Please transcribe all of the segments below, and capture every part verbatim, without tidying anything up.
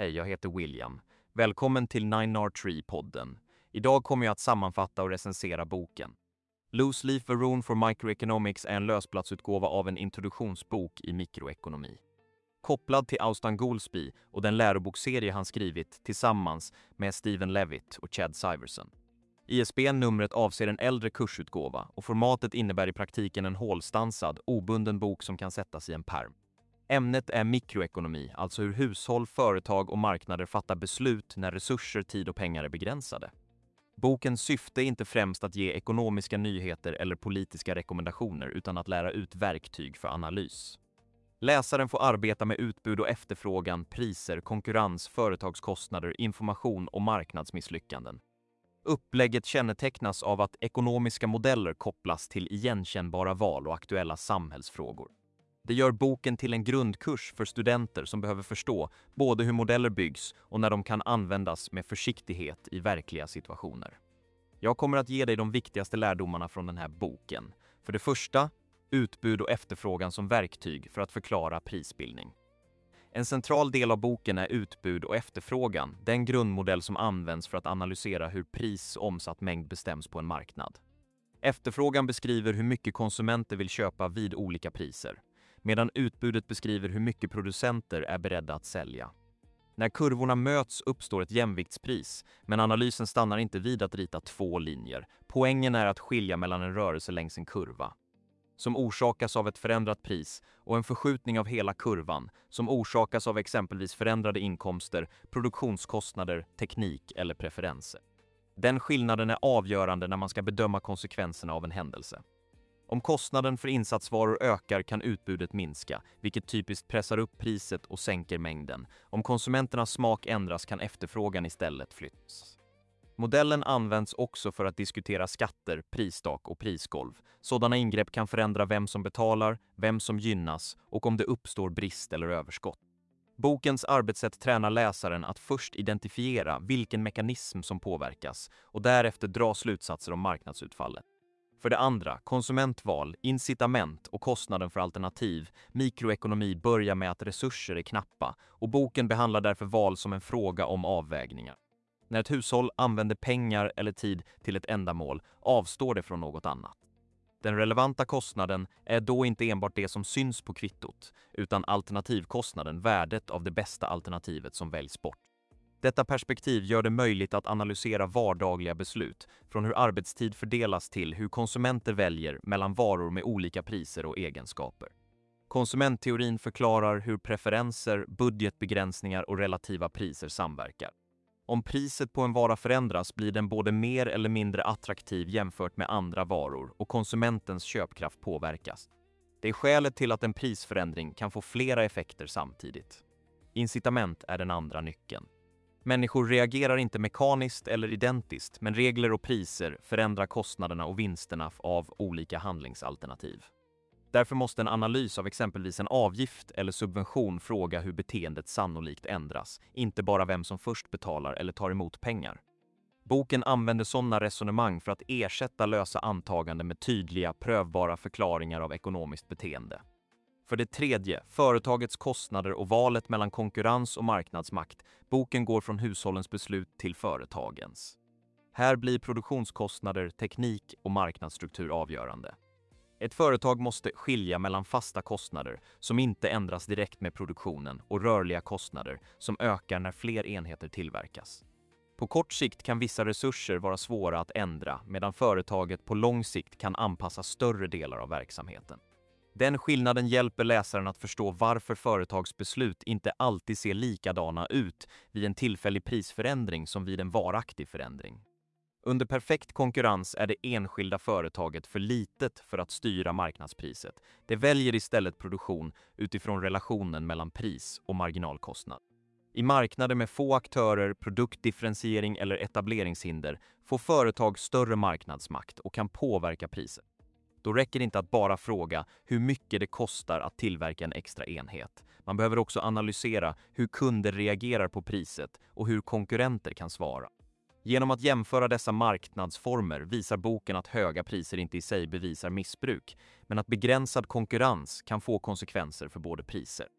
Hej, jag heter William. Välkommen till nine R tre-podden. Idag kommer jag att sammanfatta och recensera boken. Loose Leaf Varroon for Microeconomics är en lösplatsutgåva av en introduktionsbok i mikroekonomi. Kopplad till Austan Goolsbee och den läroboksserie han skrivit tillsammans med Stephen Levitt och Chad Syverson. I S B N-numret avser en äldre kursutgåva och formatet innebär i praktiken en hålstansad, obunden bok som kan sättas i en pärm. Ämnet är mikroekonomi, alltså hur hushåll, företag och marknader fattar beslut när resurser, tid och pengar är begränsade. Bokens syfte är inte främst att ge ekonomiska nyheter eller politiska rekommendationer utan att lära ut verktyg för analys. Läsaren får arbeta med utbud och efterfrågan, priser, konkurrens, företagskostnader, information och marknadsmisslyckanden. Upplägget kännetecknas av att ekonomiska modeller kopplas till igenkännbara val och aktuella samhällsfrågor. Det gör boken till en grundkurs för studenter som behöver förstå både hur modeller byggs och när de kan användas med försiktighet i verkliga situationer. Jag kommer att ge dig de viktigaste lärdomarna från den här boken. För det första, utbud och efterfrågan som verktyg för att förklara prisbildning. En central del av boken är utbud och efterfrågan, den grundmodell som används för att analysera hur pris och omsatt mängd bestäms på en marknad. Efterfrågan beskriver hur mycket konsumenter vill köpa vid olika priser, medan utbudet beskriver hur mycket producenter är beredda att sälja. När kurvorna möts uppstår ett jämviktspris, men analysen stannar inte vid att rita två linjer. Poängen är att skilja mellan en rörelse längs en kurva, som orsakas av ett förändrat pris, och en förskjutning av hela kurvan, som orsakas av exempelvis förändrade inkomster, produktionskostnader, teknik eller preferenser. Den skillnaden är avgörande när man ska bedöma konsekvenserna av en händelse. Om kostnaden för insatsvaror ökar kan utbudet minska, vilket typiskt pressar upp priset och sänker mängden. Om konsumenternas smak ändras kan efterfrågan istället flyttas. Modellen används också för att diskutera skatter, pristak och prisgolv. Sådana ingrepp kan förändra vem som betalar, vem som gynnas och om det uppstår brist eller överskott. Bokens arbetssätt tränar läsaren att först identifiera vilken mekanism som påverkas och därefter dra slutsatser om marknadsutfallet. För det andra, konsumentval, incitament och kostnaden för alternativ. Mikroekonomi börjar med att resurser är knappa och boken behandlar därför val som en fråga om avvägningar. När ett hushåll använder pengar eller tid till ett ändamål avstår det från något annat. Den relevanta kostnaden är då inte enbart det som syns på kvittot, utan alternativkostnaden, värdet av det bästa alternativet som väljs bort. Detta perspektiv gör det möjligt att analysera vardagliga beslut, från hur arbetstid fördelas till hur konsumenter väljer mellan varor med olika priser och egenskaper. Konsumentteorin förklarar hur preferenser, budgetbegränsningar och relativa priser samverkar. Om priset på en vara förändras blir den både mer eller mindre attraktiv jämfört med andra varor och konsumentens köpkraft påverkas. Det är skälet till att en prisförändring kan få flera effekter samtidigt. Incitament är den andra nyckeln. Människor reagerar inte mekaniskt eller identiskt, men regler och priser förändrar kostnaderna och vinsterna av olika handlingsalternativ. Därför måste en analys av exempelvis en avgift eller subvention fråga hur beteendet sannolikt ändras, inte bara vem som först betalar eller tar emot pengar. Boken använder sådana resonemang för att ersätta lösa antaganden med tydliga, prövbara förklaringar av ekonomiskt beteende. För det tredje, företagets kostnader och valet mellan konkurrens och marknadsmakt. Boken går från hushållens beslut till företagens. Här blir produktionskostnader, teknik och marknadsstruktur avgörande. Ett företag måste skilja mellan fasta kostnader som inte ändras direkt med produktionen och rörliga kostnader som ökar när fler enheter tillverkas. På kort sikt kan vissa resurser vara svåra att ändra, medan företaget på lång sikt kan anpassa större delar av verksamheten. Den skillnaden hjälper läsaren att förstå varför företagsbeslut inte alltid ser likadana ut vid en tillfällig prisförändring som vid en varaktig förändring. Under perfekt konkurrens är det enskilda företaget för litet för att styra marknadspriset. Det väljer istället produktion utifrån relationen mellan pris och marginalkostnad. I marknader med få aktörer, produktdifferentiering eller etableringshinder får företag större marknadsmakt och kan påverka priset. Då räcker det inte att bara fråga hur mycket det kostar att tillverka en extra enhet. Man behöver också analysera hur kunder reagerar på priset och hur konkurrenter kan svara. Genom att jämföra dessa marknadsformer visar boken att höga priser inte i sig bevisar missbruk, men att begränsad konkurrens kan få konsekvenser för både priser.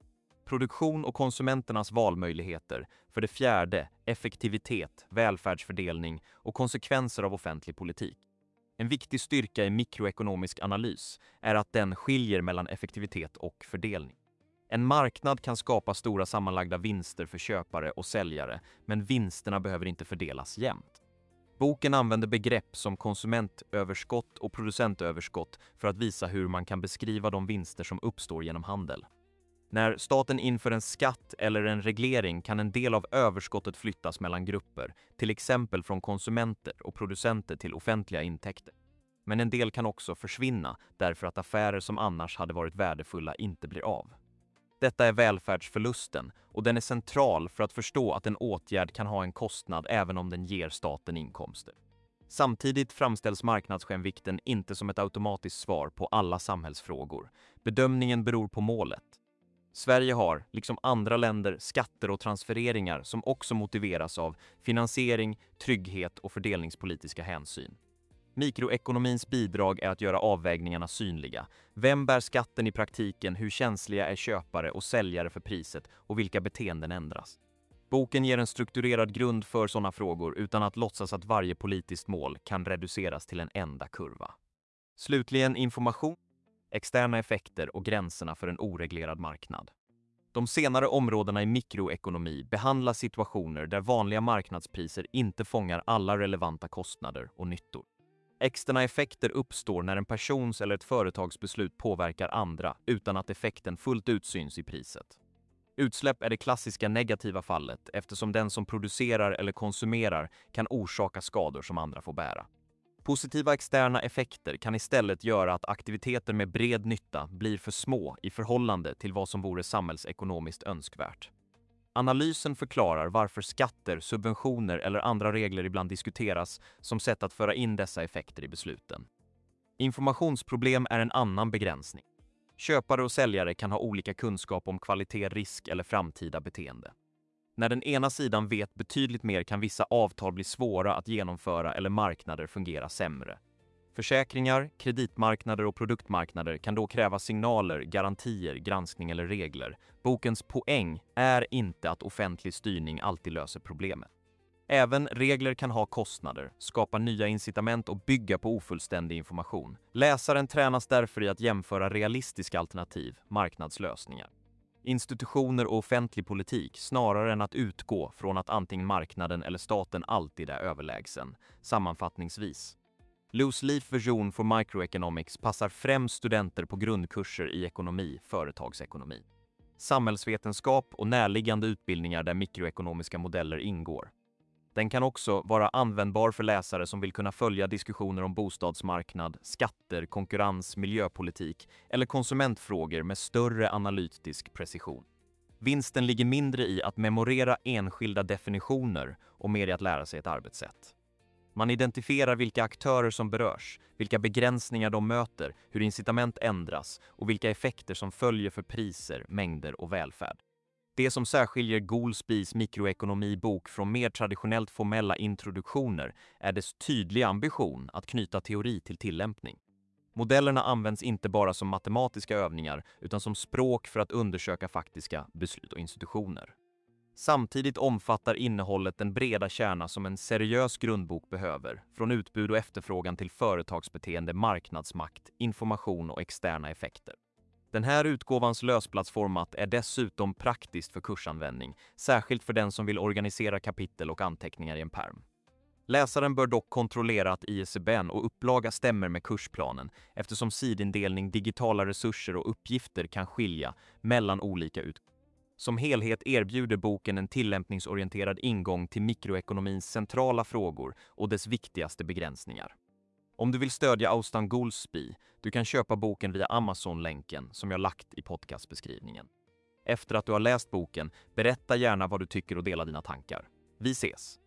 Produktion och konsumenternas valmöjligheter. För det fjärde, effektivitet, välfärdsfördelning och konsekvenser av offentlig politik. En viktig styrka i mikroekonomisk analys är att den skiljer mellan effektivitet och fördelning. En marknad kan skapa stora sammanlagda vinster för köpare och säljare, men vinsterna behöver inte fördelas jämnt. Boken använder begrepp som konsumentöverskott och producentöverskott för att visa hur man kan beskriva de vinster som uppstår genom handel. När staten inför en skatt eller en reglering kan en del av överskottet flyttas mellan grupper, till exempel från konsumenter och producenter till offentliga intäkter. Men en del kan också försvinna därför att affärer som annars hade varit värdefulla inte blir av. Detta är välfärdsförlusten och den är central för att förstå att en åtgärd kan ha en kostnad även om den ger staten inkomster. Samtidigt framställs marknadssjälvvikten inte som ett automatiskt svar på alla samhällsfrågor. Bedömningen beror på målet. Sverige har, liksom andra länder, skatter och transfereringar som också motiveras av finansiering, trygghet och fördelningspolitiska hänsyn. Mikroekonomins bidrag är att göra avvägningarna synliga. Vem bär skatten i praktiken, hur känsliga är köpare och säljare för priset och vilka beteenden ändras? Boken ger en strukturerad grund för sådana frågor utan att låtsas att varje politiskt mål kan reduceras till en enda kurva. Slutligen information, externa effekter och gränserna för en oreglerad marknad. De senare områdena i mikroekonomi behandlar situationer där vanliga marknadspriser inte fångar alla relevanta kostnader och nyttor. Externa effekter uppstår när en persons eller ett företags beslut påverkar andra utan att effekten fullt ut syns i priset. Utsläpp är det klassiska negativa fallet eftersom den som producerar eller konsumerar kan orsaka skador som andra får bära. Positiva externa effekter kan istället göra att aktiviteter med bred nytta blir för små i förhållande till vad som vore samhällsekonomiskt önskvärt. Analysen förklarar varför skatter, subventioner eller andra regler ibland diskuteras som sätt att föra in dessa effekter i besluten. Informationsproblem är en annan begränsning. Köpare och säljare kan ha olika kunskap om kvalitet, risk eller framtida beteende. När den ena sidan vet betydligt mer kan vissa avtal bli svåra att genomföra eller marknader fungera sämre. Försäkringar, kreditmarknader och produktmarknader kan då kräva signaler, garantier, granskning eller regler. Bokens poäng är inte att offentlig styrning alltid löser problemet. Även regler kan ha kostnader, skapa nya incitament och bygga på ofullständig information. Läsaren tränas därför i att jämföra realistiska alternativ, marknadslösningar. Institutioner och offentlig politik snarare än att utgå från att antingen marknaden eller staten alltid är överlägsen. Sammanfattningsvis. Loose leaf version for microeconomics passar främst studenter på grundkurser i ekonomi, företagsekonomi, samhällsvetenskap och närliggande utbildningar där mikroekonomiska modeller ingår. Den kan också vara användbar för läsare som vill kunna följa diskussioner om bostadsmarknad, skatter, konkurrens, miljöpolitik eller konsumentfrågor med större analytisk precision. Vinsten ligger mindre i att memorera enskilda definitioner och mer i att lära sig ett arbetssätt. Man identifierar vilka aktörer som berörs, vilka begränsningar de möter, hur incitament ändras och vilka effekter som följer för priser, mängder och välfärd. Det som särskiljer Goolsbys mikroekonomibok från mer traditionellt formella introduktioner är dess tydliga ambition att knyta teori till tillämpning. Modellerna används inte bara som matematiska övningar utan som språk för att undersöka faktiska beslut och institutioner. Samtidigt omfattar innehållet den breda kärna som en seriös grundbok behöver, från utbud och efterfrågan till företagsbeteende, marknadsmakt, information och externa effekter. Den här utgåvans lösplatsformat är dessutom praktiskt för kursanvändning, särskilt för den som vill organisera kapitel och anteckningar i en pärm. Läsaren bör dock kontrollera att I S B N och upplaga stämmer med kursplanen eftersom sidindelning, digitala resurser och uppgifter kan skilja mellan olika utgåvor. Som helhet erbjuder boken en tillämpningsorienterad ingång till mikroekonomins centrala frågor och dess viktigaste begränsningar. Om du vill stödja Austan Goolsby, du kan köpa boken via Amazon-länken som jag lagt i podcastbeskrivningen. Efter att du har läst boken, berätta gärna vad du tycker och dela dina tankar. Vi ses!